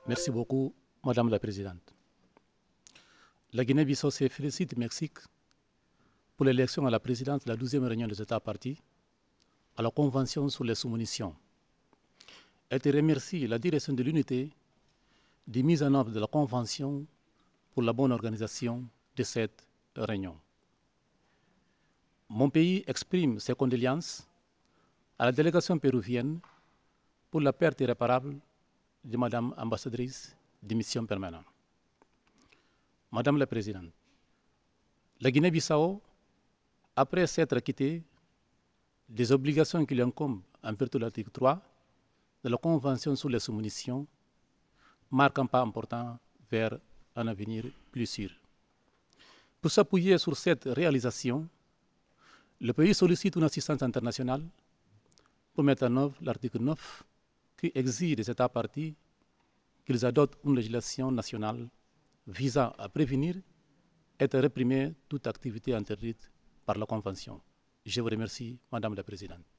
Merci beaucoup, Madame la Présidente. La Guinée-Bissau se félicite du Mexique pour l'élection à la présidence de la 12e réunion des États partis à la Convention sur les sous-munitions. Elle te remercie la direction de l'unité de mise en œuvre de la Convention pour la bonne organisation de cette réunion. Mon pays exprime ses condoléances à la délégation péruvienne pour la perte irréparable de Madame ambassadrice de mission permanente. Madame la Présidente, la Guinée-Bissau, après s'être acquittée des obligations qui lui incombent en vertu de l'article 3 de la Convention sur les sous-munitions, marque un pas important vers un avenir plus sûr. Pour s'appuyer sur cette réalisation, le pays sollicite une assistance internationale pour mettre en œuvre l'article 9 qui exige des États partis qu'ils adoptent une législation nationale visant à prévenir et à réprimer toute activité interdite par la Convention. Je vous remercie, Madame la Présidente.